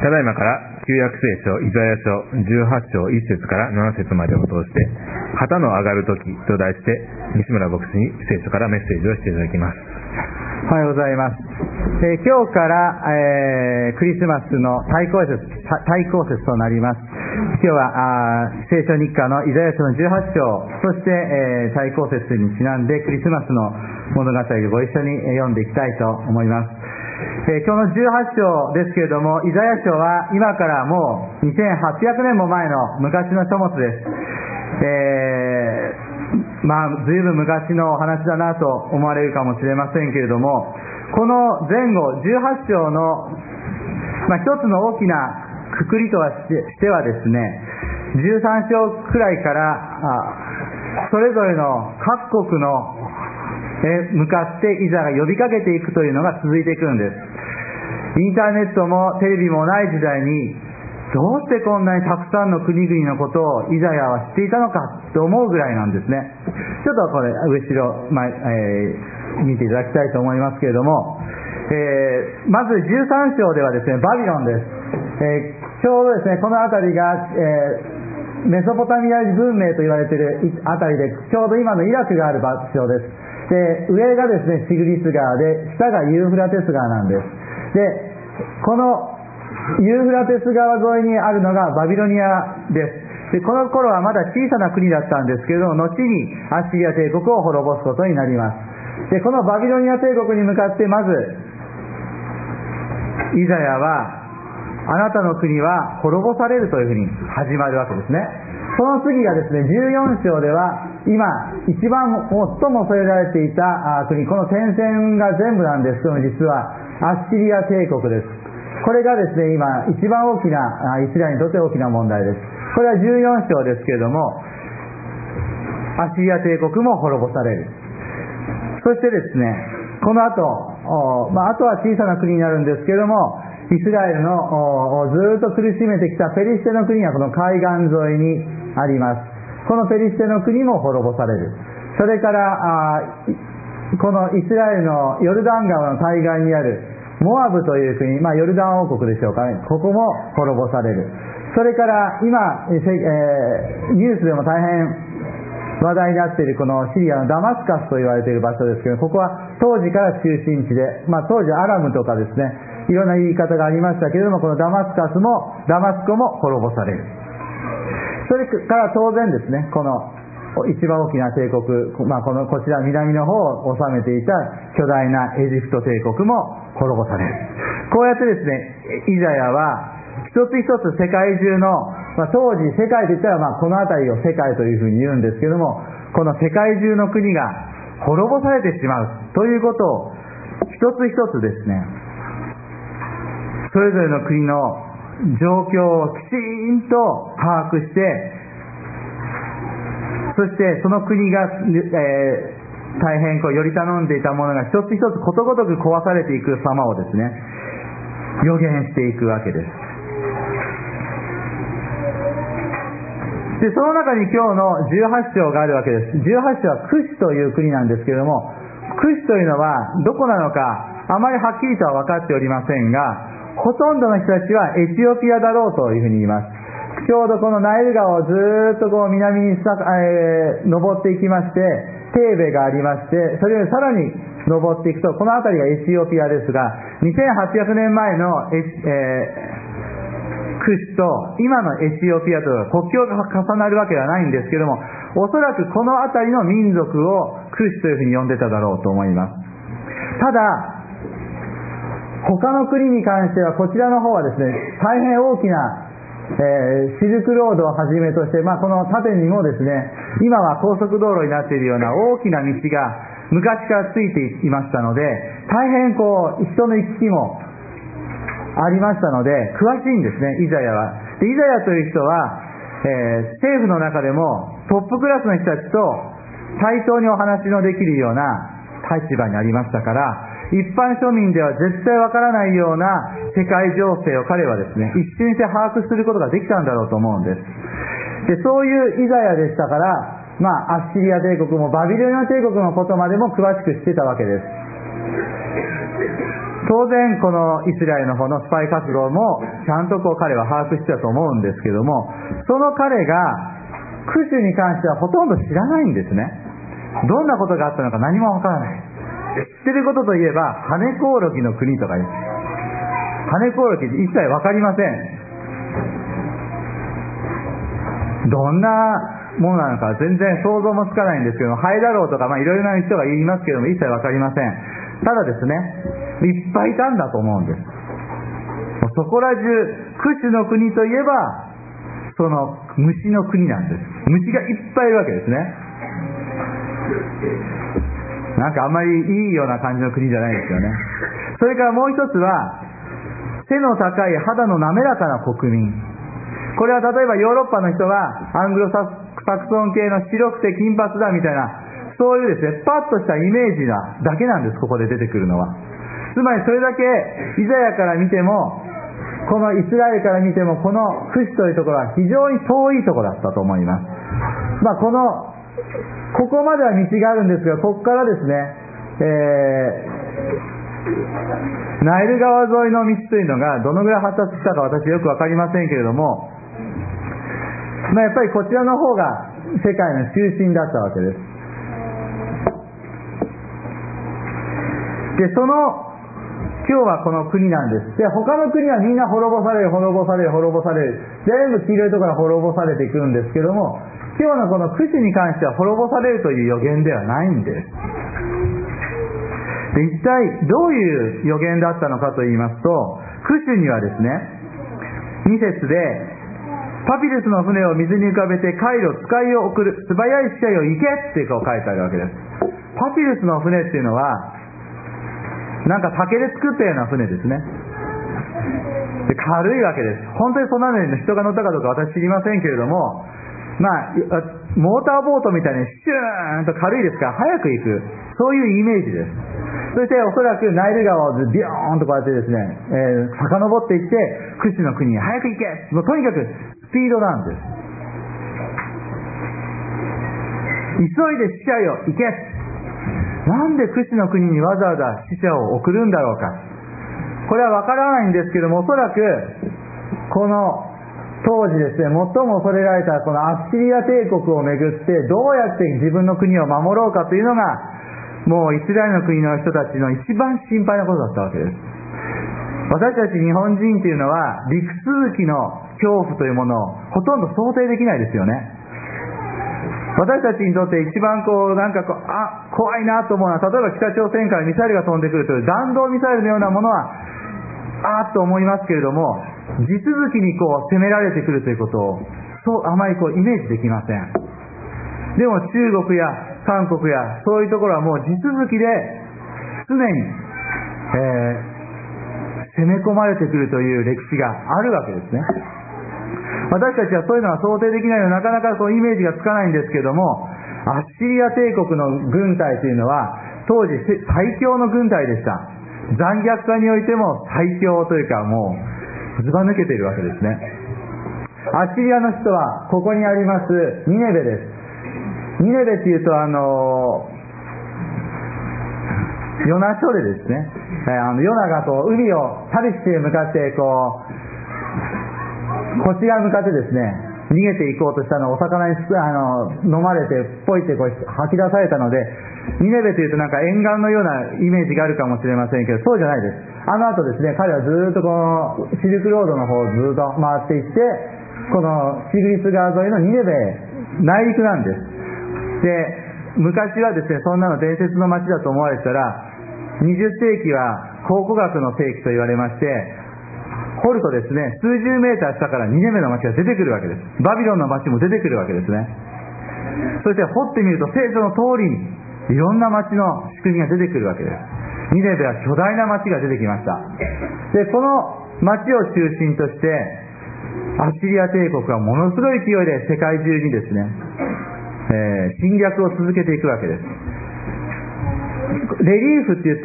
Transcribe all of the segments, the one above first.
ただいまから旧約聖書イザヤ書18章1節から7節までを通して旗の上がる時と題して西村牧師に聖書からメッセージをしていただきます。 おはようございます。今日から、クリスマスの対抗節となります。今日は聖書日課のイザヤ書の18章、そして、対抗節にちなんでクリスマスの物語をご一緒に読んでいきたいと思います。今日の18章ですけれども、イザヤ書は今からもう2800年も前の昔の書物です。ずいぶん昔のお話だなと思われるかもしれませんけれども、この前後18章の、一つの大きなくくりとしてはですね、13章くらいからそれぞれの各国の向かってイザが呼びかけていくというのが続いていくんです。インターネットもテレビもない時代にどうしてこんなにたくさんの国々のことをイザヤは知っていたのかと思うぐらいなんですね。ちょっとこれ後ろ、見ていただきたいと思いますけれども、まず13章ではですね、バビロンです。ちょうどですね、この辺りが、メソポタミア文明と言われている辺りで、ちょうど今のイラクがある場所です。で、上がですね、シグリス川で、下がユーフラテス川なんです。で、このユーフラテス川沿いにあるのがバビロニアです。で、この頃はまだ小さな国だったんですけれども、後にアッシリア帝国を滅ぼすことになります。で、このバビロニア帝国に向かってまずイザヤは、あなたの国は滅ぼされるというふうに始まるわけですね。その次がですね、14章では今一番最も恐れられていた国、この点線が全部なんですけども、実はアッシリア帝国です。これがですね、今一番大きな、イスラエルにとって大きな問題です。これは14章ですけれども、アッシリア帝国も滅ぼされる。そしてですね、この後、あとは小さな国になるんですけれども、イスラエルのずっと苦しめてきたペリシテの国がこの海岸沿いにあります。このペリシテの国も滅ぼされる。それからこのイスラエルのヨルダン川の対岸にあるモアブという国、ヨルダン王国でしょうかね、ここも滅ぼされる。それから今、ニュースでも大変話題になっているこのシリアのダマスカスと言われている場所ですけど、ここは当時から中心地で、当時アラムとかですね、いろんな言い方がありましたけれども、このダマスコも滅ぼされる。それから当然ですね、この一番大きな帝国、こちら南の方を治めていた巨大なエジプト帝国も滅ぼされる。こうやってですね、イザヤは一つ一つ世界中の、当時世界といったらこの辺りを世界というふうに言うんですけども、この世界中の国が滅ぼされてしまうということを一つ一つですね、それぞれの国の状況をきちんと把握して、そしてその国が、大変より頼んでいたものが一つ一つことごとく壊されていく様をですね、予言していくわけです。で、その中に今日の18章があるわけです。18章はクシという国なんですけれども、クシというのはどこなのかあまりはっきりとは分かっておりませんが、ほとんどの人たちはエチオピアだろうというふうに言います。ちょうどこのナイル川をずーっと南に登っていきまして、テーベがありまして、それよりさらに登っていくと、この辺りがエチオピアですが、2800年前のクシと今のエチオピアと国境が重なるわけではないんですけども、おそらくこの辺りの民族をクシというふうに呼んでただろうと思います。ただ他の国に関してはこちらの方はですね、大変大きな、シルクロードをはじめとして、この縦にもですね、今は高速道路になっているような大きな道が昔からついていましたので、大変人の行き来もありましたので詳しいんですね、イザヤは。で、イザヤという人は、政府の中でもトップクラスの人たちと対等にお話のできるような立場にありましたから、一般庶民では絶対わからないような世界情勢を彼はですね、一瞬して把握することができたんだろうと思うんです。で、そういうイザヤでしたから、アッシリア帝国もバビロニア帝国のことまでも詳しく知ってたわけです。 当然このイスラエルの方のスパイ活動もちゃんと彼は把握してたと思うんですけども、その彼がクシュに関してはほとんど知らないんですね。どんなことがあったのか何もわからない。知ってることといえばハネコオロギの国とかです。ハネコオロギって一切わかりません。どんなものなのか全然想像もつかないんですけども、ハエだろうとかいろいろな人が言いますけども一切わかりません。ただですね、いっぱいいたんだと思うんです。そこら中、クシュの国といえばその虫の国なんです。虫がいっぱいいるわけですね。なんかあんまりいいような感じの国じゃないですよね。それからもう一つは背の高い肌の滑らかな国民。これは例えばヨーロッパの人はアングロサクソン系の白くて金髪だみたいな、そういうですね、パッとしたイメージなだけなんです。ここで出てくるのは。つまりそれだけイザヤから見ても、このイスラエルから見ても、このクシというところは非常に遠いところだったと思います。ここまでは道があるんですが、ここからですね、ナイル川沿いの道というのがどのぐらい発達したか私よくわかりませんけれども、やっぱりこちらの方が世界の中心だったわけです。で、今日はこの国なんです。で、他の国はみんな滅ぼされる、滅ぼされる、滅ぼされる。全部黄色いところから滅ぼされていくんですけども、今日のこのクシに関しては滅ぼされるという予言ではないんです。で、一体どういう予言だったのかと言いますと、クシにはですね、2節で、パピルスの船を水に浮かべて海路使いを送る素早い使者よ行けってこう書いてあるわけです。パピルスの船っていうのはなんか竹で作ったような船ですね。で、軽いわけです。本当にそんなのに人が乗ったかどうか私知りませんけれども、モーターボートみたいにシューンと軽いですから早く行く、そういうイメージです。そしておそらくナイル川をビヨーンとこうやってですね、遡っていってクシの国に早く行け、もうとにかくスピードなんです。急いで使者よ行け。なんでクシの国にわざわざ使者を送るんだろうか。これはわからないんですけども、おそらくこの当時ですね、最も恐れられたこのアッシリア帝国をめぐってどうやって自分の国を守ろうかというのが、もうイスラエルの国の人たちの一番心配なことだったわけです。私たち日本人というのは陸続きの恐怖というものをほとんど想定できないですよね。私たちにとって一番怖いなと思うのは、例えば北朝鮮からミサイルが飛んでくるという弾道ミサイルのようなものはと思いますけれども、地続きに攻められてくるということをあまりイメージできません。でも中国や韓国やそういうところはもう地続きで常に、攻め込まれてくるという歴史があるわけですね。私たちはそういうのは想定できないのでなかなかイメージがつかないんですけども、アッシリア帝国の軍隊というのは当時最強の軍隊でした。残虐化においても最強というか、もうずば抜けているわけですね。アッシリアの首都はここにありますニネベです。ニネベっていうとヨナ書でですね、ヨナが海をタリシへ向かってこちら向かってですね逃げていこうとしたのをお魚に飲まれてポイって吐き出されたので、ニネベというとなんか沿岸のようなイメージがあるかもしれませんけど、そうじゃないです。あの後ですね、彼はずっとこのシルクロードの方をずっと回っていって、このシグリス川沿いのニネベ内陸なんです。で、昔はですね、そんなの伝説の町だと思われてたら、20世紀は考古学の世紀と言われまして、掘るとですね、数十メーター下からニネベの町が出てくるわけです。バビロンの町も出てくるわけですね。そして掘ってみると聖書の通りにいろんな町の仕組みが出てくるわけです。ニネベは巨大な町が出てきました。で、この町を中心としてアッシリア帝国はものすごい勢いで世界中にですね、侵略を続けていくわけです。レリーフって言って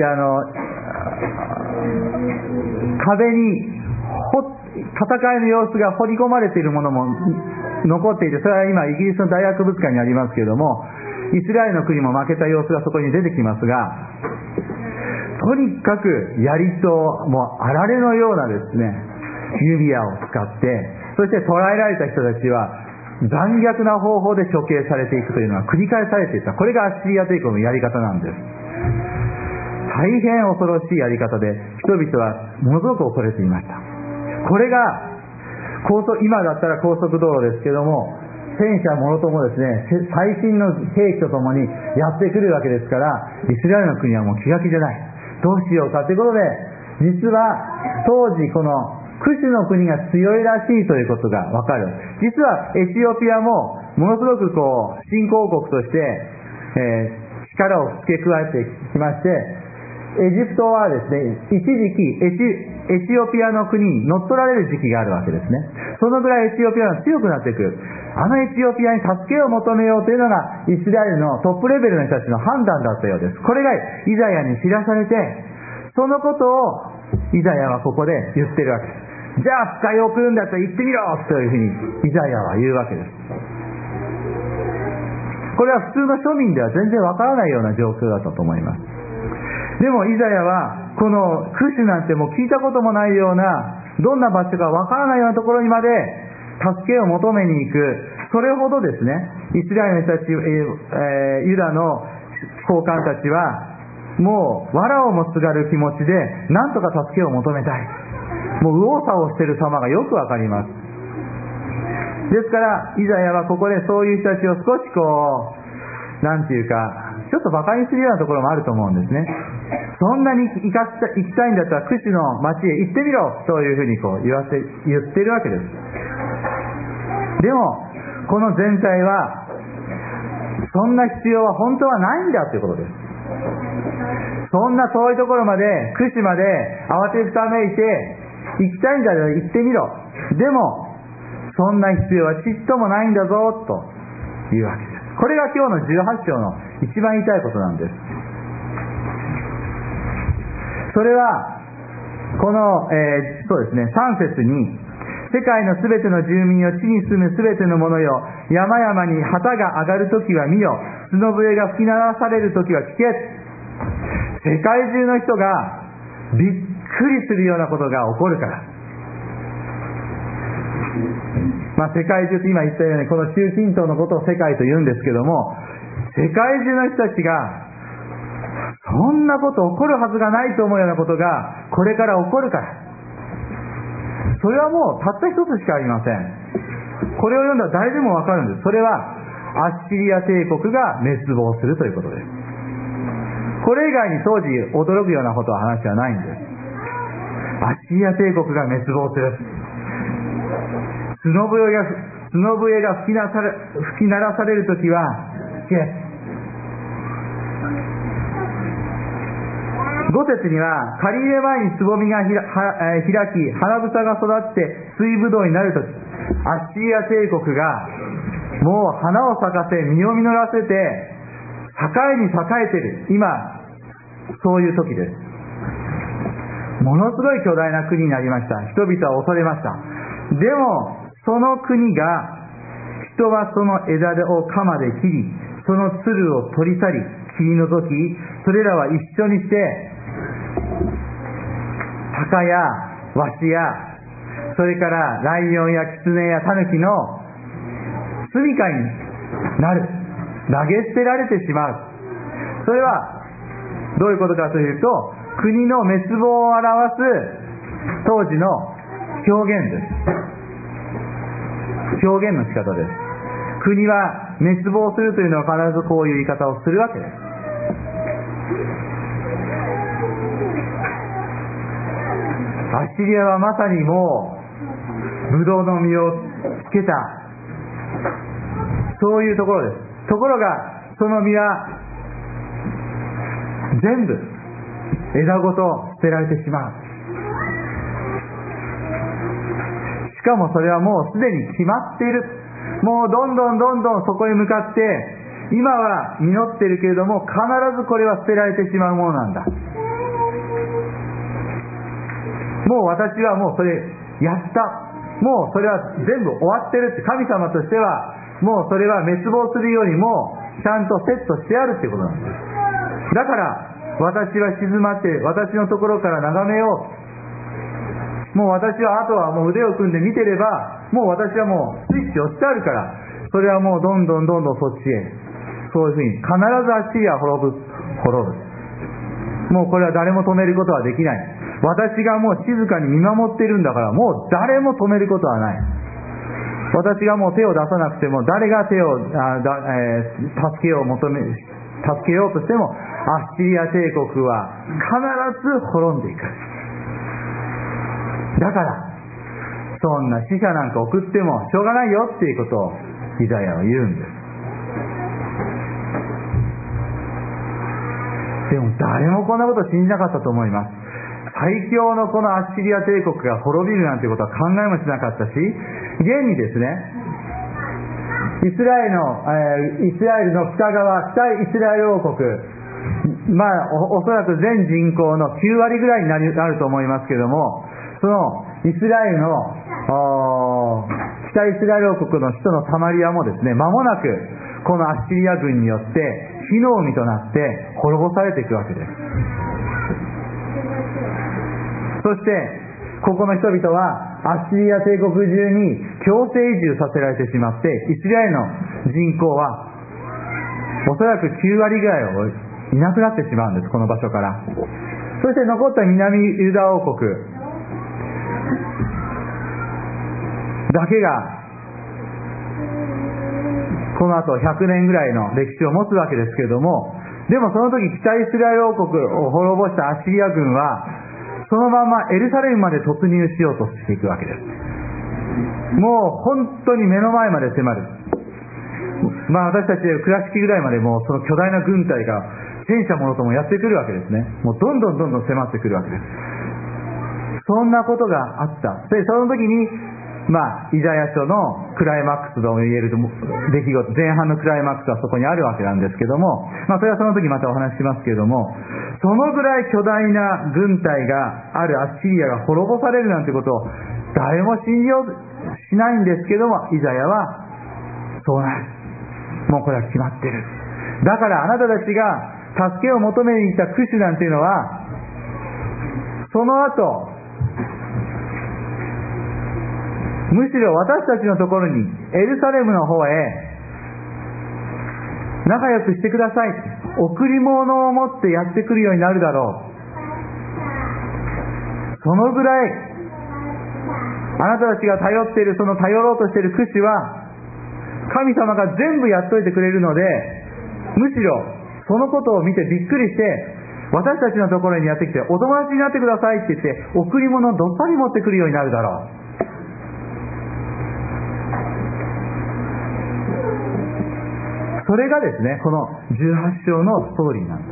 壁に戦いの様子が彫り込まれているものも残っていて、それは今イギリスの大博物館にありますけれども、イスラエルの国も負けた様子がそこに出てきますが、 とにかく槍ともうあられのようなですね指輪を使って、そして捕らえられた人たちは残虐な方法で処刑されていくというのが繰り返されていた。これがアッシリア帝国のやり方なんです。大変恐ろしいやり方で、人々はものすごく恐れていました。これが今だったら高速道路ですけども、戦車もろともですね、最新の兵器とともにやってくるわけですから、イスラエルの国はもう気が気じゃない。どうしようかということで、実は当時このクシュの国が強いらしいということがわかる。実はエチオピアもものすごく新興国として、力を付け加えてきまして、エジプトはですね、一時期エチオピアの国に乗っ取られる時期があるわけですね。そのぐらいエチオピアが強くなってくる。あのエチオピアに助けを求めようというのがイスラエルのトップレベルの人たちの判断だったようです。これがイザヤに知らされて、そのことをイザヤはここで言ってるわけです。じゃあ使いを送るんだったら行ってみろというふうにイザヤは言うわけです。これは普通の庶民では全然わからないような状況だったと思います。でもイザヤはこのクシュなんてもう聞いたこともないような、どんな場所かわからないようなところにまで助けを求めに行く。それほどですね、イスラエルの人たち、ユダの高官たちはもう藁をもすがる気持ちで何とか助けを求めたい。もう右往左往している様がよくわかります。ですからイザヤはここでそういう人たちを少しなんていうかちょっと馬鹿にするようなところもあると思うんですね。そんなに行きたいんだったらクシュの町へ行ってみろというふうに言ってるわけです。でもこの全体はそんな必要は本当はないんだということです。そんな遠いところまでクシュまで慌てふためいて行きたいんだから行ってみろ。でもそんな必要はちっともないんだぞというわけです。これが今日の18章の一番言いたいことなんです。それはこの、そうですね、3節に世界のすべての住民よ、地に住むすべての者よ、山々に旗が上がるときは見よ、角笛が吹き鳴らされるときは聞け。世界中の人がびっくりするようなことが起こるから。世界中と今言ったようにこの中近東のことを世界と言うんですけども、世界中の人たちがそんなこと起こるはずがないと思うようなことがこれから起こるから。それはもうたった一つしかありません。これを読んだら誰でもわかるんです。それはアッシリア帝国が滅亡するということです。これ以外に当時驚くようなことは話はないんです。アッシリア帝国が滅亡する。角笛が吹き鳴らされるときは聞け。5節には刈り入れ前につぼみが開き花房が育って水ぶどうになるとき、アッシリア帝国がもう花を咲かせ実を実らせて栄に栄えている今、そういう時です。ものすごい巨大な国になりました。人々は恐れました。でもその国が人はその枝を鎌で切り、そのつるを取り去り切り除き、それらは一緒にして鷹やワシやそれからライオンやキツネやタヌキの住みかになる。投げ捨てられてしまう。それはどういうことかというと、国の滅亡を表す当時の表現です。表現の仕方です。国は滅亡するというのは必ずこういう言い方をするわけです。アッシリアはまさにもうブドウの実をつけたそういうところです。ところがその実は全部枝ごと捨てられてしまう。しかもそれはもうすでに決まっている。もうどんどんそこへ向かって今は実っているけれども必ずこれは捨てられてしまうものなんだ。もう私はもうそれやった。もうそれは全部終わってるって、神様としてはもうそれは滅亡するようにもちゃんとセットしてあるっていうことなんです。だから私は静まって私のところから眺めよう。もう私はあとはもう腕を組んで見てれば、もう私はもうスイッチをしてあるから、それはもうどんどんそっちへ、そういうふうに必ずアッシリアは滅ぶ。もうこれは誰も止めることはできない。私がもう静かに見守っているんだから、もう誰も止めることはない。私がもう手を出さなくても、誰が手を助けようとしても、アッシリア帝国は必ず滅んでいく。だからそんな死者なんか送ってもしょうがないよっていうことをイザヤは言うんです。でも誰もこんなこと信じなかったと思います。最強のこのアッシリア帝国が滅びるなんてことは考えもしなかったし、現にですね、イスラエルの北イスラエル王国、おそらく全人口の9割ぐらいになると思いますけども、そのイスラエルの北イスラエル王国の首都のサマリアもですね、間もなくこのアッシリア軍によって火の海となって滅ぼされていくわけです。そしてここの人々はアッシリア帝国中に強制移住させられてしまって、イスラエルの人口はおそらく9割ぐらいをいなくなってしまうんです、この場所から。そして残った南ユダ王国だけがこの後100年ぐらいの歴史を持つわけですけれども、でもその時北イスラエル王国を滅ぼしたアッシリア軍はそのままエルサレムまで突入しようとしていくわけです。もう本当に目の前まで迫る。私たち倉敷ぐらいまでもうその巨大な軍隊が戦車ものともやってくるわけですね。もうどんどん迫ってくるわけです。そんなことがあった。でその時にイザヤ書のクライマックスとも言える出来事、前半のクライマックスはそこにあるわけなんですけども、それはその時またお話ししますけれども、そのぐらい巨大な軍隊があるアッシリアが滅ぼされるなんてことを誰も信じようしないんですけども、イザヤはそうなる、もうこれは決まってる。だからあなたたちが助けを求めに来たクシュなんていうのは、その後むしろ私たちのところにエルサレムの方へ仲良くしてください、贈り物を持ってやってくるようになるだろう。そのぐらいあなたたちが頼っている、その頼ろうとしているクシは神様が全部やっといてくれるので、むしろそのことを見てびっくりして私たちのところにやってきてお友達になってくださいって言って贈り物をどっさり持ってくるようになるだろう。それがですね、この18章のストーリーなんです。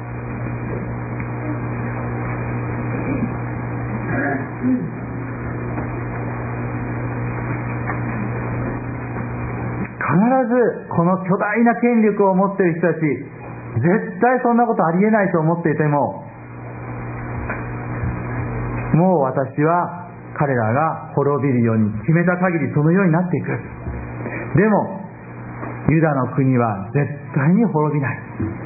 必ずこの巨大な権力を持っている人たち、絶対そんなことありえないと思っていても、もう私は彼らが滅びるように決めた限りそのようになっていく。でもユダの国は絶対に滅びない。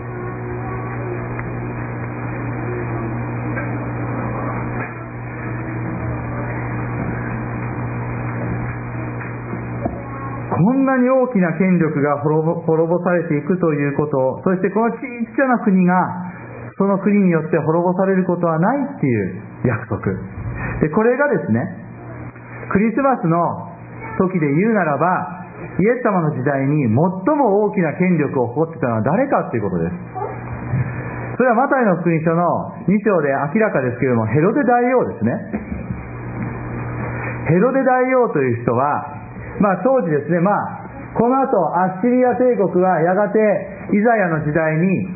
こんなに大きな権力が滅ぼされていくということ、そしてこの小さな国がその国によって滅ぼされることはないっていう約束で、これがですね、クリスマスの時で言うならば、イエス様の時代に最も大きな権力を誇っていたのは誰かということです。それはマタイの福音書の2章で明らかですけれども、ヘロデ大王ですね。ヘロデ大王という人は、当時ですね、この後アッシリア帝国はやがてイザヤの時代に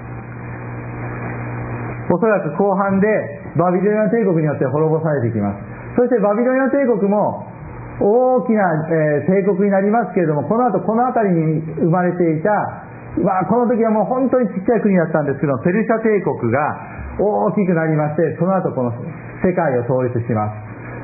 おそらく後半でバビロニア帝国によって滅ぼされていきます。そしてバビロニア帝国も大きな帝国になりますけれども、この後この辺りに生まれていた、この時はもう本当にちっちゃい国だったんですけど、ペルシャ帝国が大きくなりまして、その後この世界を統一します。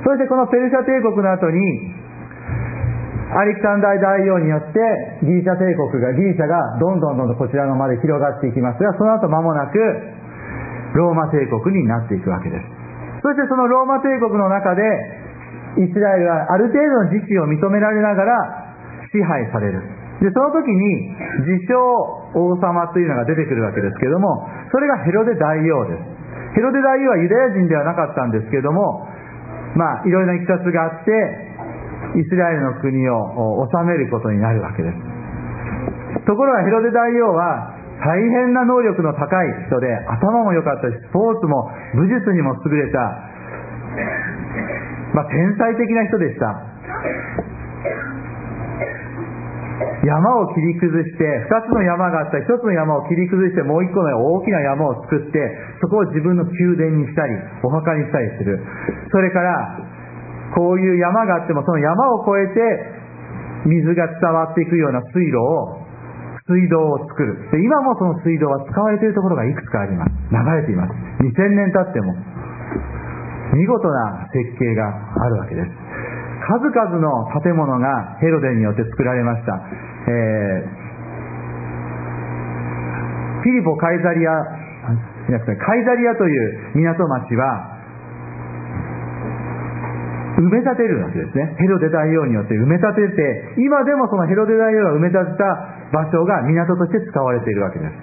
そしてこのペルシャ帝国の後にアレキサンダー大王によってギリシャがどんどんこちらのまで広がっていきますが、その後間もなくローマ帝国になっていくわけです。そしてそのローマ帝国の中でイスラエルはある程度の自治を認められながら支配される。でその時に自称王様というのが出てくるわけですけれども、それがヘロデ大王です。ヘロデ大王はユダヤ人ではなかったんですけれども、いろいろな経緯があってイスラエルの国を治めることになるわけです。ところがヘロデ大王は大変な能力の高い人で、頭も良かったし、スポーツも武術にも優れた、天才的な人でした。山を切り崩して、2つの山があったら1つの山を切り崩して、もう1個の大きな山を作って、そこを自分の宮殿にしたりお墓にしたりする。それからこういう山があっても、その山を越えて水が伝わっていくような水道を作る。で今もその水道は使われているところがいくつかあります。流れています。2000年経っても見事な設計があるわけです。数々の建物がヘロデによって作られました。フィリポカイザリアという港町は埋め立てるわけですね。ヘロデ大王によって埋め立てて、今でもそのヘロデ大王が埋め立てた場所が港として使われているわけです。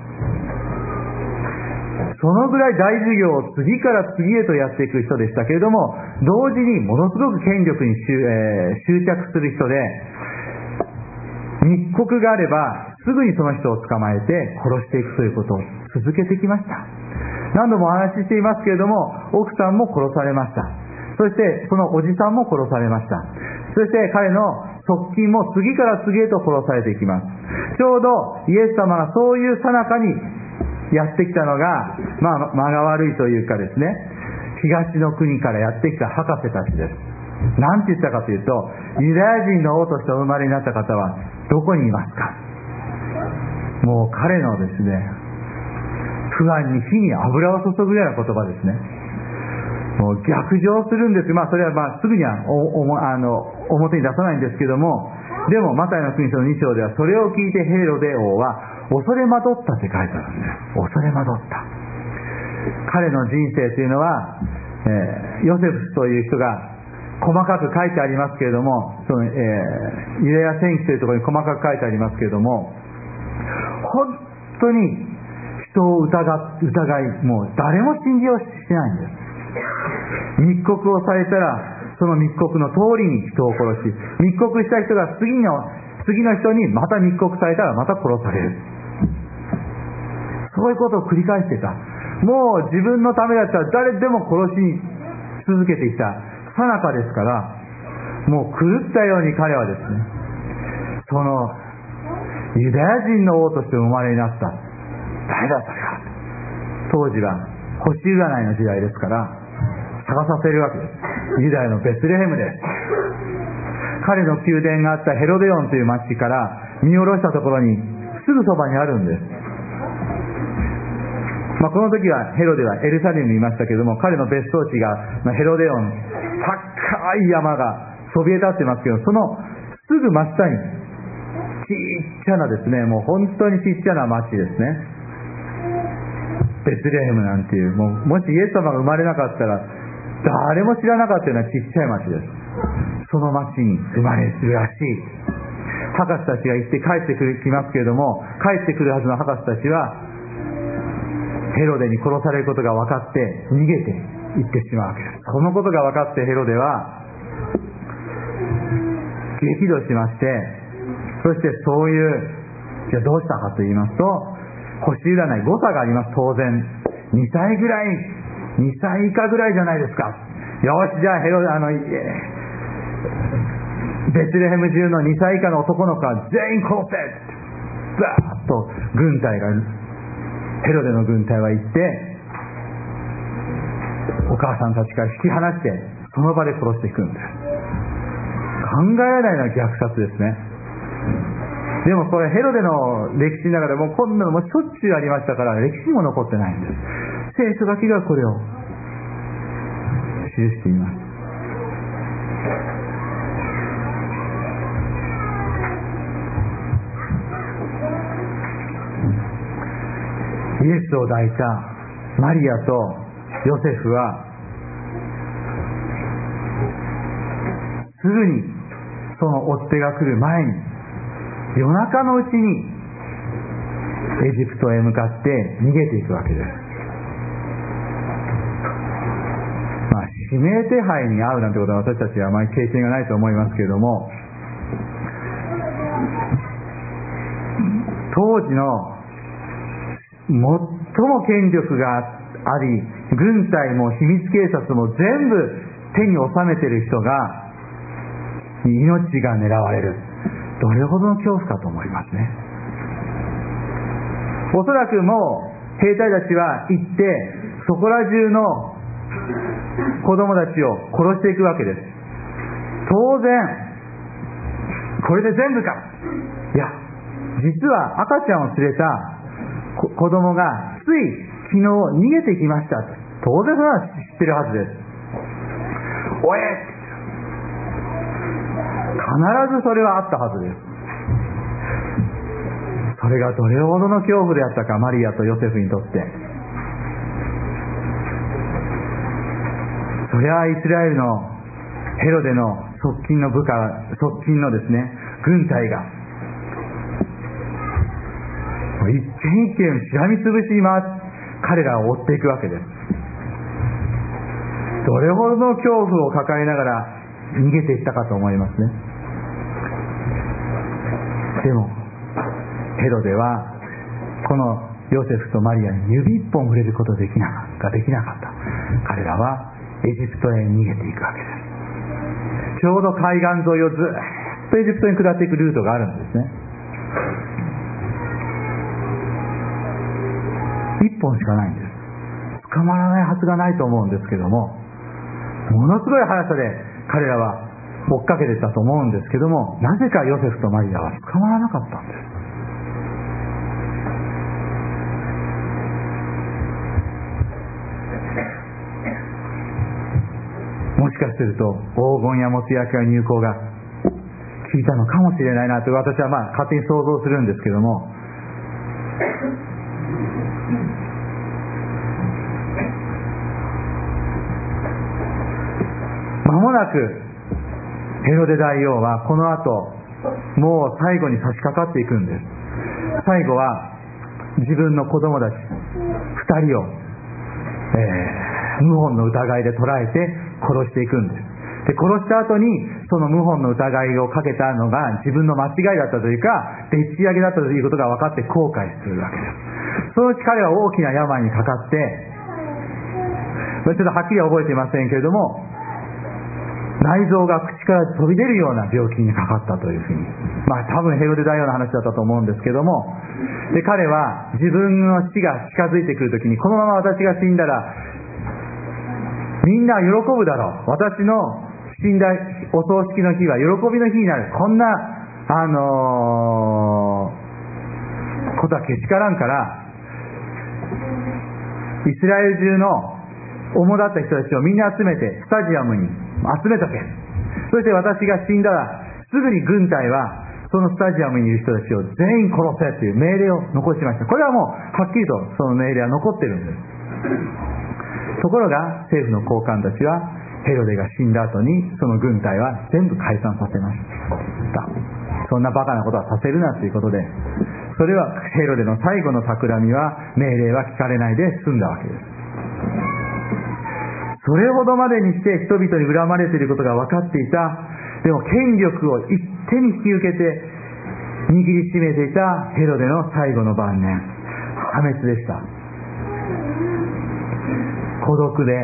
そのぐらい大事業を次から次へとやっていく人でしたけれども、同時にものすごく権力に執着する人で、密告があればすぐにその人を捕まえて殺していくということを続けてきました。何度もお話ししていますけれども、奥さんも殺されました。そしてそのおじさんも殺されました。そして彼の側近も次から次へと殺されていきます。ちょうどイエス様がそういう最中にやってきたのが、間が悪いというかですね、東の国からやってきた博士たちです。なんて言ったかというと、ユダヤ人の王としてお生まれになった方はどこにいますか。もう彼のですね、不安に火に油を注ぐような言葉ですね。もう逆上するんです。それはすぐには表に出さないんですけども、でもマタイの福音書の2章ではそれを聞いてヘロデ王は恐れ惑ったって書いてあるんです。恐れ惑った。彼の人生というのは、ヨセフスという人が細かく書いてありますけれども、そのユダヤ戦記というところに細かく書いてありますけれども、本当に人を疑い、もう誰も信じようとしてないんです。密告をされたらその密告の通りに人を殺し、密告した人が次の人にまた密告されたらまた殺される。そういうことを繰り返していた。もう自分のためだったら誰でも殺しに続けてきた最中ですから、もう狂ったように彼はですね、そのユダヤ人の王として生まれになった。誰だそれは。当時は星占いの時代ですから探させるわけです。ユダヤのベツレヘムです。彼の宮殿があったヘロデオンという町から見下ろしたところにすぐそばにあるんです。この時はヘロデはエルサレムにいましたけれども、彼の別荘地がヘロデオン、高い山がそびえ立ってますけど、そのすぐ真下にちっちゃなですね、もう本当にちっちゃな町ですね、ベツレヘムなんていう、もしイエス様が生まれなかったら誰も知らなかったようなちっちゃい町です。その町に生まれるらしい。博士たちが行って帰ってきますけれども、帰ってくるはずの博士たちはヘロデに殺されることが分かって逃げて行ってしまうわけです。このことが分かってヘロデは激怒しまして、そしてそういうじゃあどうしたかと言いますと、星占い誤差があります。当然2歳以下ぐらいじゃないですか。よし、じゃあベツレヘム中の2歳以下の男の子は全員殺せ。バーッとヘロデの軍隊は行ってお母さんたちから引き離してその場で殺していくんです。考えられないような虐殺ですね。でもこれヘロデの歴史の中でもこんなのもしょっちゅうありましたから、歴史にも残ってないんです。聖書だけがこれを記しています。イエスを抱いたマリアとヨセフはすぐにその追っ手が来る前に夜中のうちにエジプトへ向かって逃げていくわけです。指名手配に遭うなんてことは私たちはあまり経験がないと思いますけれども、当時の最も権力があり、軍隊も秘密警察も全部手に収めている人が命が狙われる、どれほどの恐怖かと思いますね。おそらくもう兵隊たちは行ってそこら中の子供たちを殺していくわけです。当然これで全部か、いや実は赤ちゃんを連れた子供がつい昨日逃げてきましたと、当然それは知ってるはずです。おえ、必ずそれはあったはずです。それがどれほどの恐怖であったか、マリアとヨセフにとって。それはイスラエルのヘロデの側近のですね、軍隊が一軒一軒しらみつぶしに回って彼らを追っていくわけです。どれほどの恐怖を抱えながら逃げていったかと思いますね。でもヘロデはこのヨセフとマリアに指一本触れることができなかった。彼らはエジプトへ逃げていくわけです。ちょうど海岸沿いをずっとエジプトに下っていくルートがあるんですね。一本しかないんです。捕まらないはずがないと思うんですけども、ものすごい速さで彼らは追っかけていったと思うんですけども、なぜかヨセフとマリアは捕まらなかったんです。もしかすると黄金やもつ焼きや乳香が効いたのかもしれないなと私は勝手に想像するんですけども、間もなくヘロデ大王はこの後もう最後に差し掛かっていくんです。最後は自分の子供たち2人を、謀反の疑いで捕らえて殺していくんです。で殺した後にその謀反の疑いをかけたのが自分の間違いだったというかでっち上げだったということが分かって後悔するわけです。そのうち彼は大きな病にかかって、ちょっとはっきりは覚えていませんけれども、内臓が口から飛び出るような病気にかかったというふうに、多分ヘロデ大王の話だったと思うんですけども、で彼は自分の死が近づいてくるときに、このまま私が死んだらみんな喜ぶだろう、私の死んだお葬式の日は喜びの日になる、こんなことはけしからんから、イスラエル中の主だった人たちをみんな集めてスタジアムに集めとけ、そして私が死んだらすぐに軍隊はそのスタジアムにいる人たちを全員殺せという命令を残しました。これはもうはっきりとその命令は残ってるんです。ところが政府の高官たちはヘロデが死んだ後にその軍隊は全部解散させました。そんなバカなことはさせるなということで、それはヘロデの最後の企みは命令は聞かれないで済んだわけです。それほどまでにして人々に恨まれていることが分かっていた。でも権力を一手に引き受けて握りしめていたヘロデの最後の晩年、破滅でした。孤独で、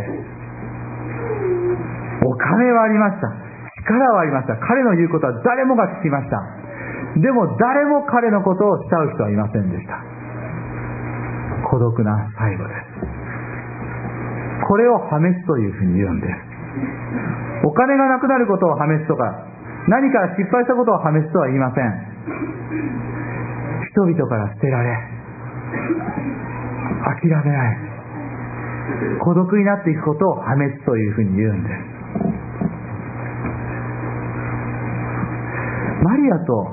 お金はありました、力はありました、彼の言うことは誰もが聞きました。でも誰も彼のことを慕う人はいませんでした。孤独な最後です。これを破滅というふうに言うんです。お金がなくなることを破滅とか、何か失敗したことを破滅とは言いません。人々から捨てられ、諦められ、孤独になっていくことを破滅というふうに言うんです。マリアと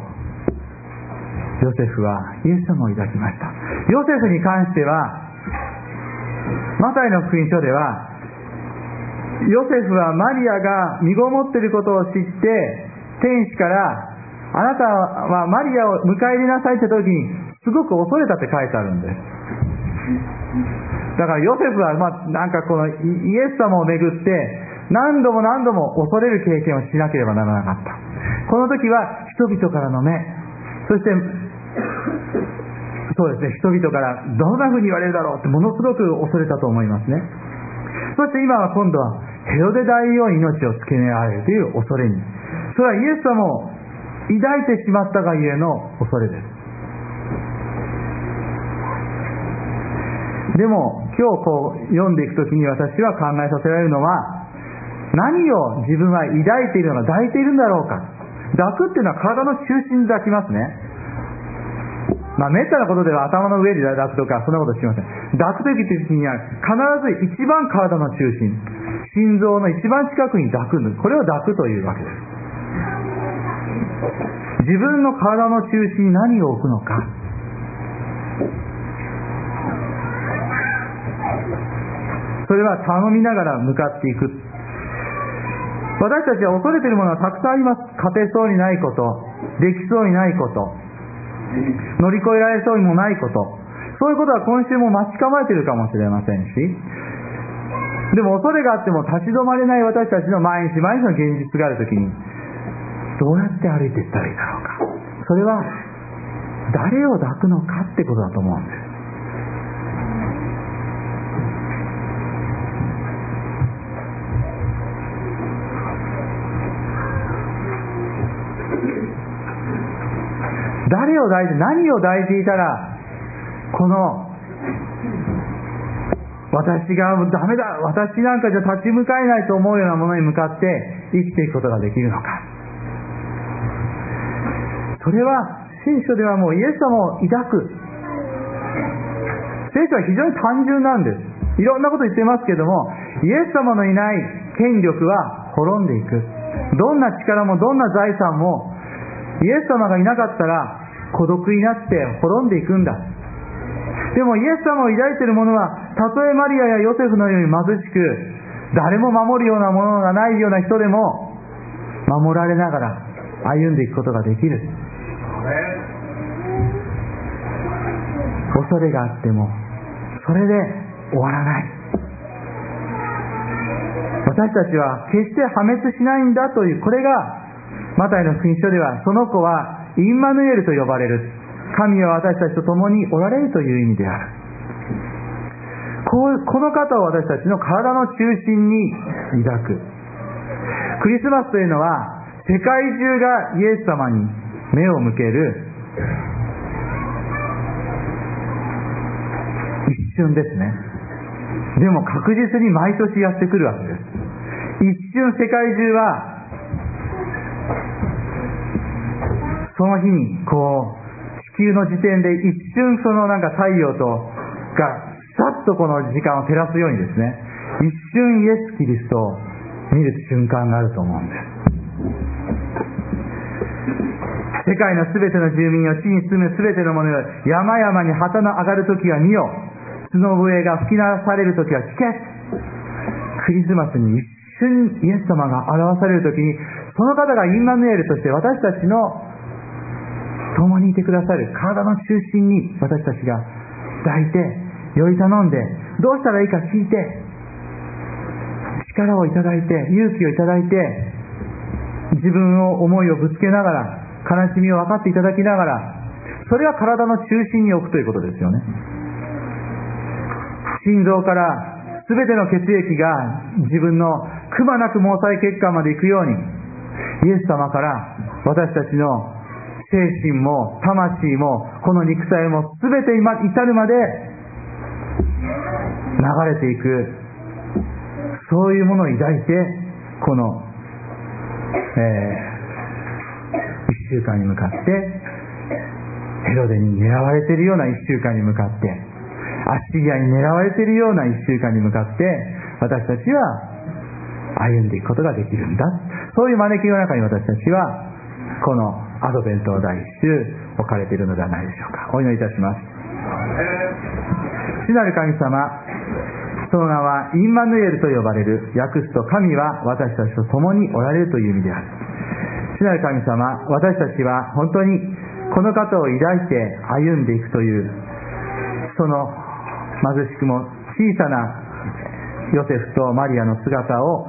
ヨセフはイエス様を抱きました。ヨセフに関してはマタイの福音書では、ヨセフはマリアが身ごもっていることを知って、天使から、あなたはマリアを迎え入れなさいって時に、すごく恐れたって書いてあるんです。だからヨセフは、なんかこのイエス様をめぐって、何度も何度も恐れる経験をしなければならなかった。この時は人々からの目、そしてそうですね、人々からどんな風に言われるだろうってものすごく恐れたと思いますね。そして今は今度はヘロデ大王に命を付け狙われるという恐れに、それはイエス様を抱いてしまったがゆえの恐れです。でも今日こう読んでいくときに私は考えさせられるのは、何を自分は抱いているのか、抱いているんだろうか。抱くっていうのは体の中心に抱きますね。めったなことでは頭の上で抱くとかそんなことしません。抱くときには必ず一番体の中心、心臓の一番近くに抱くんです。これを抱くというわけです。自分の体の中心に何を置くのか。それは頼みながら向かっていく。私たちは恐れているものはたくさんあります。勝てそうにないこと、できそうにないこと、乗り越えられそうにもないこと、そういうことは今週も待ち構えているかもしれませんし、でも恐れがあっても立ち止まれない私たちの毎日毎日の現実があるときに、どうやって歩いていったらいいだろうか。それは誰を抱くのかってことだと思うんです。誰を抱いて何を抱いていたら、この私がダメだ、私なんかじゃ立ち向かえないと思うようなものに向かって生きていくことができるのか。それは聖書ではもうイエス様を抱く。聖書は非常に単純なんです。いろんなこと言ってますけども、イエス様のいない権力は滅んでいく。どんな力もどんな財産もイエス様がいなかったら孤独になって滅んでいくんだ。でもイエス様を抱いている者は、たとえマリアやヨセフのように貧しく誰も守るようなものがないような人でも守られながら歩んでいくことができる。恐れがあってもそれで終わらない。私たちは決して破滅しないんだという、これがマタイの福音書では、その子はインマヌエルと呼ばれる、神は私たちと共におられるという意味である。この方を私たちの体の中心に抱く。クリスマスというのは世界中がイエス様に目を向ける一瞬ですね。でも確実に毎年やってくるわけです。一瞬世界中はその日に地球の時点で一瞬太陽がさっとこの時間を照らすようにですね、一瞬イエス・キリストを見る瞬間があると思うんです。世界のすべての住民よ、地に住むすべての者よ、山々に旗の上がるときは見よ、角笛が吹き鳴らされるときは聞け。クリスマスに一瞬イエス様が表されるときに、その方がインマヌエルとして私たちの共にいてくださる、体の中心に私たちが抱いて、より頼んで、どうしたらいいか聞いて、力をいただいて、勇気をいただいて、自分の思いをぶつけながら、悲しみを分かっていただきながら、それは体の中心に置くということですよね。心臓から全ての血液が自分のくまなく毛細血管まで行くように、イエス様から私たちの精神も魂もこの肉体も全て至るまで流れていく、そういうものを抱いて、この、1週間に向かってヘロデに狙われているような1週間に向かって、アッシリアに狙われているような1週間に向かって、私たちは歩んでいくことができるんだ。そういう招きの中に私たちはこのアドベントの第一週置かれているのではないでしょうか。お祈りいたします。主なる神様、 その名はインマヌエルと呼ばれる。訳すと神は私たちと共におられるという意味である。主なる神様、私たちは本当にこの方を抱いて歩んでいくという、その貧しくも小さなヨセフとマリアの姿を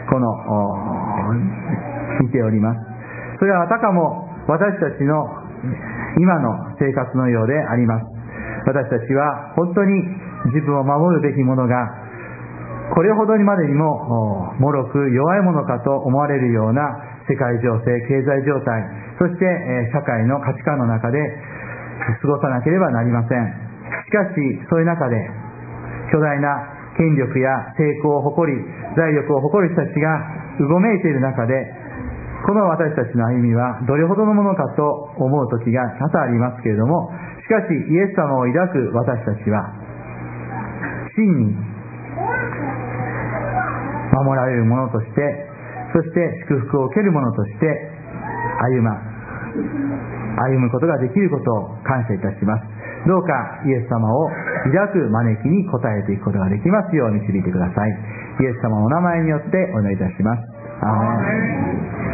見ております。それはあたかも私たちの今の生活のようであります。私たちは本当に自分を守るべきものがこれほどにまでにも脆く弱いものかと思われるような世界情勢、経済状態、そして社会の価値観の中で過ごさなければなりません。しかしそういう中で巨大な権力や成功を誇り財力を誇る人たちがうごめいている中で、この私たちの歩みはどれほどのものかと思う時が多々ありますけれども、しかしイエス様を抱く私たちは真に守られるものとして、そして祝福を受けるものとして歩むことができることを感謝いたします。どうかイエス様を抱く招きに応えていくことができますよう導いてください。イエス様のお名前によってお願いいたします。アーメン。